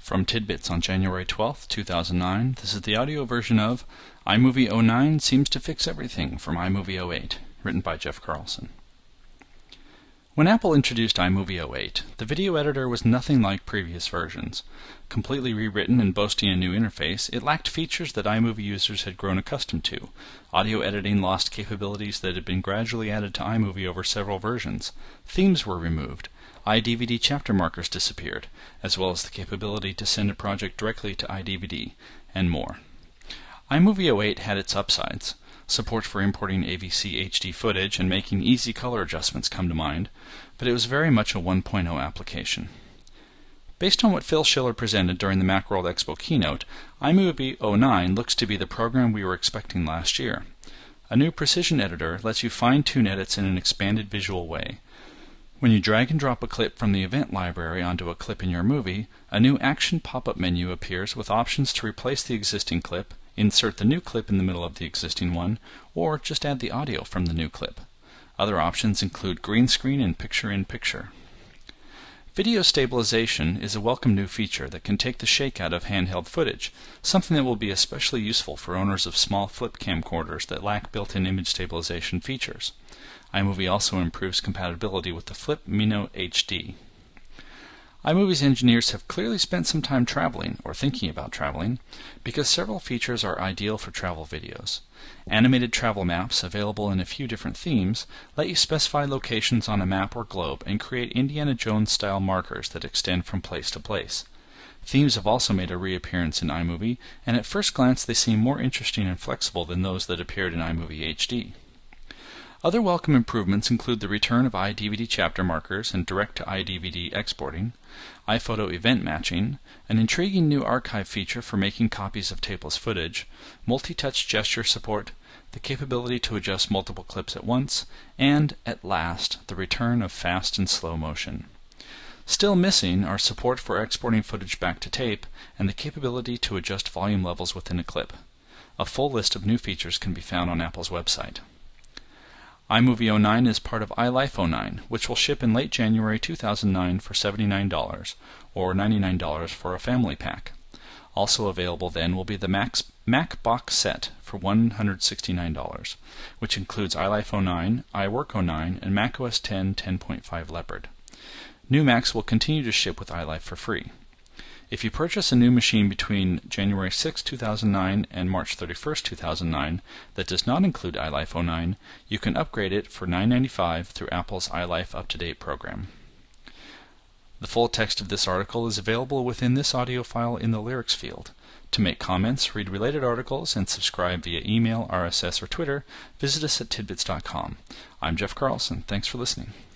From Tidbits on January 12, 2009, this is the audio version of iMovie 09 Seems to Fix Everything from iMovie 08, written by Jeff Carlson. When Apple introduced iMovie 08, the video editor was nothing like previous versions. Completely rewritten and boasting a new interface, it lacked features that iMovie users had grown accustomed to. Audio editing lost capabilities that had been gradually added to iMovie over several versions. Themes were removed. iDVD chapter markers disappeared, as well as the capability to send a project directly to iDVD, and more. iMovie 08 had its upsides. Support for importing AVC HD footage and making easy color adjustments come to mind, but it was very much a 1.0 application. Based on what Phil Schiller presented during the Macworld Expo keynote, iMovie 09 looks to be the program we were expecting last year. A new precision editor lets you fine-tune edits in an expanded visual way. When you drag and drop a clip from the event library onto a clip in your movie, a new action pop-up menu appears with options to replace the existing clip, insert the new clip in the middle of the existing one, or just add the audio from the new clip. Other options include green screen and picture-in-picture. Video stabilization is a welcome new feature that can take the shake out of handheld footage, something that will be especially useful for owners of small flip camcorders that lack built-in image stabilization features. iMovie also improves compatibility with the Flip Mino HD. iMovie's engineers have clearly spent some time traveling, or thinking about traveling, because several features are ideal for travel videos. Animated travel maps, available in a few different themes, let you specify locations on a map or globe and create Indiana Jones-style markers that extend from place to place. Themes have also made a reappearance in iMovie, and at first glance they seem more interesting and flexible than those that appeared in iMovie HD. Other welcome improvements include the return of iDVD chapter markers and direct-to-iDVD exporting, iPhoto event matching, an intriguing new archive feature for making copies of tapeless footage, multi-touch gesture support, the capability to adjust multiple clips at once, and, at last, the return of fast and slow motion. Still missing are support for exporting footage back to tape and the capability to adjust volume levels within a clip. A full list of new features can be found on Apple's website. iMovie 09 is part of iLife 09, which will ship in late January 2009 for $79, or $99 for a family pack. Also available then will be the Mac Box Set for $169, which includes iLife 09, iWork 09, and macOS 10 10.5 Leopard. New Macs will continue to ship with iLife for free. If you purchase a new machine between January 6, 2009 and March 31, 2009 that does not include iLife 09, you can upgrade it for $9.95 through Apple's iLife Up-to-Date program. The full text of this article is available within this audio file in the lyrics field. To make comments, read related articles, and subscribe via email, RSS, or Twitter, visit us at tidbits.com. I'm Jeff Carlson. Thanks for listening.